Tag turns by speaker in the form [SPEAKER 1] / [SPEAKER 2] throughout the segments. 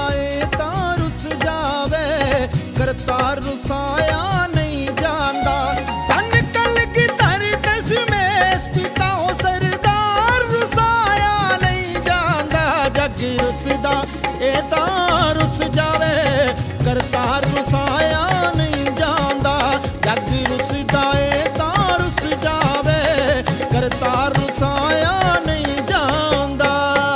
[SPEAKER 1] ਏ ਤਾਂ ਰੁੱਸ ਜਾਵੇ, ਕਰਤਾਰ ਰੁਸਾਇਆ ਨਹੀਂ ਜਾਂਦਾ। ਧੰਨ ਕਲਗੀਧਰ ਦਸ਼ਮੇਸ਼ ਪਿਤਾ ਹੋ ਸਰਦਾਰ, ਰੁਸਾਇਆ ਨਹੀਂ ਜਾਂਦਾ। ਜੱਗ ਰੁੱਸਦਾ ਏ ਤਾਂ ਰੁੱਸ ਜਾਵੇ, ਕਰਤਾਰ ਰੁਸਾਇਆ ਨਹੀਂ ਜਾਂਦਾ। ਜੱਗ ਰੁੱਸਦਾ ਏ ਤਾਂ ਰੁੱਸ ਜਾਵੇ, ਕਰਤਾਰ ਰੁਸਾਇਆ ਨਹੀਂ ਜਾਂਦਾ।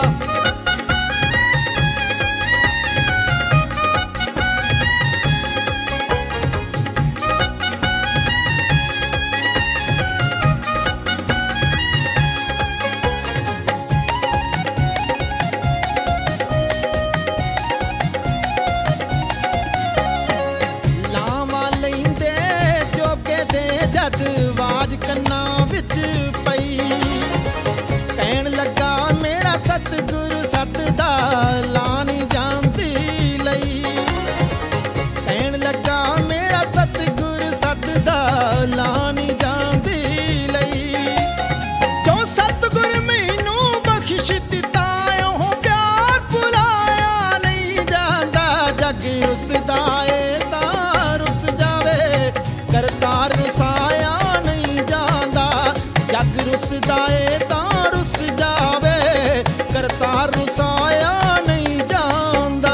[SPEAKER 1] ਲਾਵਾਂ ਲੈਂਦੇ ਜੋਗੇ ਦੇ ਜਦ ਆਵਾਜ਼ ਕੰਨਾਂ ਵਿੱਚ ਪਈ, ਕਹਿਣ ਲੱਗਾ ਮੇਰਾ ਸਤਿਗੁਰੂ ਸਤ ਦਾ ਲਾ ਨਹੀਂ ਜਾਂਦੀ ਲਈ। ਕਹਿਣ ਲੱਗਾ ਮੇਰਾ ਸਤਿਗੁਰੂ ਸਤ ਦਾ ਲਾ ਨਹੀਂ ਜਾਂਦੀ ਲਈ। ਜੋ ਸਤਿਗੁਰ ਮੈਨੂੰ ਬਖਸ਼ ਦਿੱਤਾ ਉਹ ਪਿਆਰ ਭੁਲਾਇਆ ਨਹੀਂ ਜਾਂਦਾ। ਜੱਗ ਰੁੱਸਦਾ ਏ ਤਾਂ ਰੁੱਸ ਜਾਵੇ, ਕਰਤਾਰ ਰੁਸਾਇਆ ਨਹੀਂ ਜਾਂਦਾ। ਜੱਗ ਰੁੱਸਦਾ ਏ ਤਾਂ ਰੁੱਸ ਜਾਵੇ, ਕਰਤਾਰ ਰੁਸਾਇਆ ਨਹੀਂ ਜਾਂਦਾ।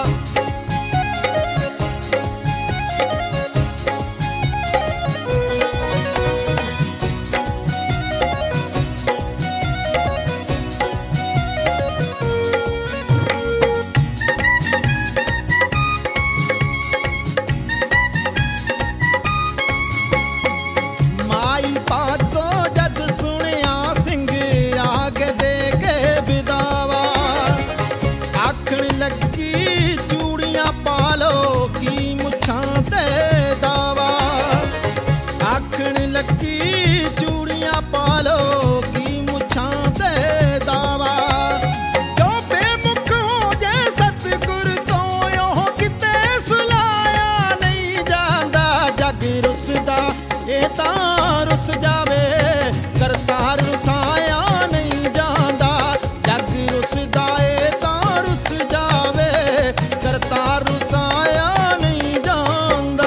[SPEAKER 1] ਮਾਈ ਪਾਤੋ ਜਦ ਸੁਣਿਆ ਸਿੰਘ ਆਗ ਦੇ ਕੇ ਵਿਦਾਵਾ, ਆਖਣ ਲੱਗੀ ਚੂੜੀਆਂ ਪਾ ਲੋ ਕੀ ਮੁੱਛਾਂ ਤੇ ਦਾਵਾ। ਆਖਣ ਲੱਗੀ ਚੂੜੀਆਂ ਪਾ ਲੋ ਕੀ ਮੁੱਛਾਂ ਤੇ ਦਾਵਾ। ਜੋ ਬੇਮੁਖ ਹੋ ਜੇ ਸਤਿਗੁਰ ਤੋਂ ਉਹ ਕਿਤੇ ਸੁਲਾਇਆ ਨਹੀਂ ਜਾਂਦਾ। ਜੱਗ ਰੁੱਸਦਾ ਏ ਤਾਂ ਰੁੱਸ ਜਾਵੇ, ਕਰਤਾਰ ਰੁਸਾਇਆ ਨਹੀਂ ਜਾਂਦਾ। ਜੱਗ ਰੁੱਸਦਾ ਏ ਤਾਂ ਰੁੱਸ ਜਾਵੇ, ਕਰਤਾਰ ਰੁਸਾਇਆ ਨਹੀਂ ਜਾਂਦਾ।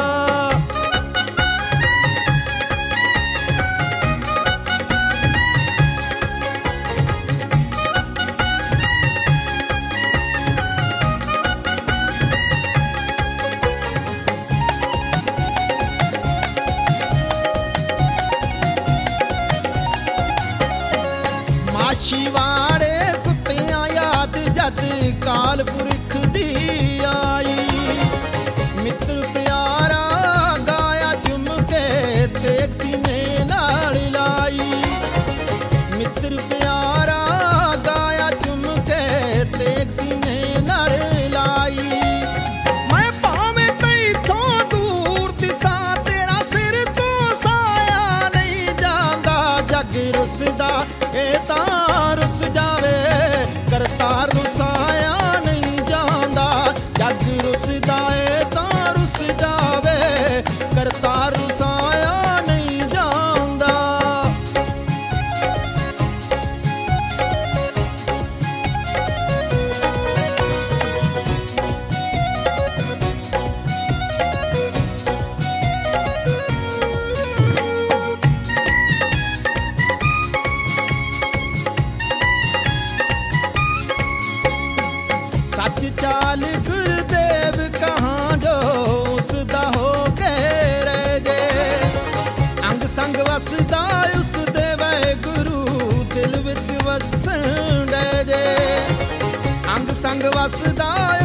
[SPEAKER 1] ਮਾਛੀਵਾੜੇ ਸੁੱਤਿਆਂ ਯਾਦ ਜਦ ਕਾਲ ਪੁਰਖ ਦੀ ਆਈ। ਮਿੱਤਰ ਪਿਆਰਾ ਗਾਇਆ ਚੁੰਮ ਕੇ ਤੇਗ ਸੀਨੇ ਨਾਲ ਲਾਈ। ਮਿੱਤਰ ਪਿਆਰਾ ਗਾਇਆ ਚੁੰਮ ਕੇ ਤੇਗ ਸੀਨੇ ਨਾਲ ਲਾਈ। ਮੈਂ ਭਾਵੇਂ ਤੈਥੋਂ ਦੂਰ ਦਿਸਾਂ ਤੇਰਾ ਸਿਰ ਤੋਂ ਸਾਇਆ ਨਹੀਂ ਜਾਂਦਾ। ਜੱਗ ਰੁੱਸਦਾ ਏ ਤਾਂ ਰੁੱਸ ਜਾਵੇ, ਕਰਤਾਰ ਰੁਸਾਇਆ ਨਹੀਂ ਜਾਂਦਾ। ਜੱਗ ਰੁੱਸਦਾ ਏ ਤਾਂ ਰੁੱਸ ਜਾਵੇ, ਕਰਤਾਰ ਰੁਸਾਇਆ ਨਹੀਂ ਜਾਂਦਾ। ਸੱਚ ਚਾਲ ਗੁਰਦੇਵ ਕਹਾਂ ਜੋ ਉਸਦਾ ਹੋ ਕੇ ਰਹਿ ਜੇ। ਅੰਗ ਸੰਗ ਵਸਦਾ ਉਸਦੇ ਵਾਹਿਗੁਰੂ ਦਿਲ ਵਿੱਚ ਵਸਣ ਦੇ ਜੇ। ਅੰਗ ਸੰਗ ਵਸਦਾ